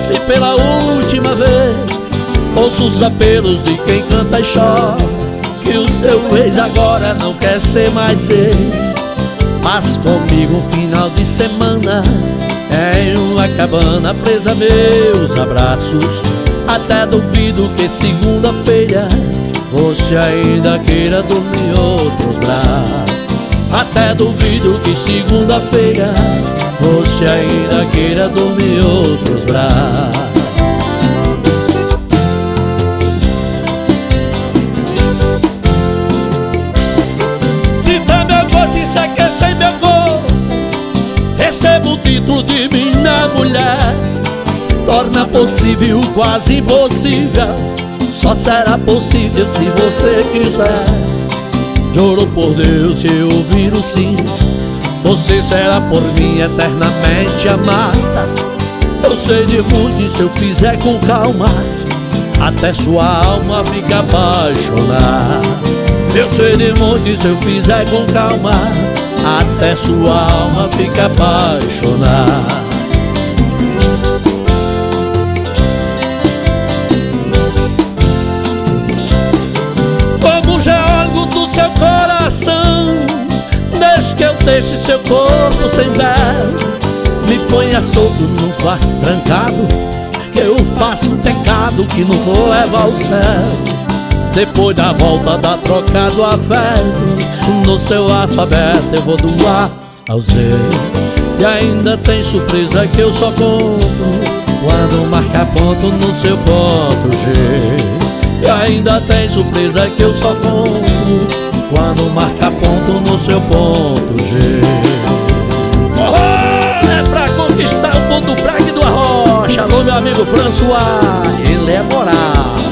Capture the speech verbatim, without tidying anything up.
Se pela última vez ouço os apelos de quem canta e chora, que o seu ex agora não quer ser mais ex. Mas comigo um final de semana em uma cabana presa a meus abraços. Até duvido que segunda-feira você ainda queira dormir em outros braços. Até duvido que segunda-feira você ainda queira dormir em outros braços. Se tá meu gosto e se aquece em meu corpo, recebo o título de minha mulher. Torna possível o quase impossível, só será possível se você quiser. Juro por Deus, se eu ouvir o sim, você será por mim eternamente amada. Eu sei de muito e se eu fizer com calma, até sua alma fica apaixonada. Eu sei de muito e se eu fizer com calma, até sua alma fica apaixonada. Como geólogo do seu coração, desde que eu deixe seu corpo sem véu, me ponha solto num quarto trancado, que eu faço um pecado que não vou levar ao céu. Depois da volta da troca do afeto, no seu alfabeto eu vou do A ao Z. E ainda tem surpresa que eu só conto quando marca ponto no seu ponto G. E ainda tem surpresa que eu só conto quando marca ponto no seu ponto G. Oh, é pra conquistar o ponto Prague do Arrocha. Alô, meu amigo François, ele é moral.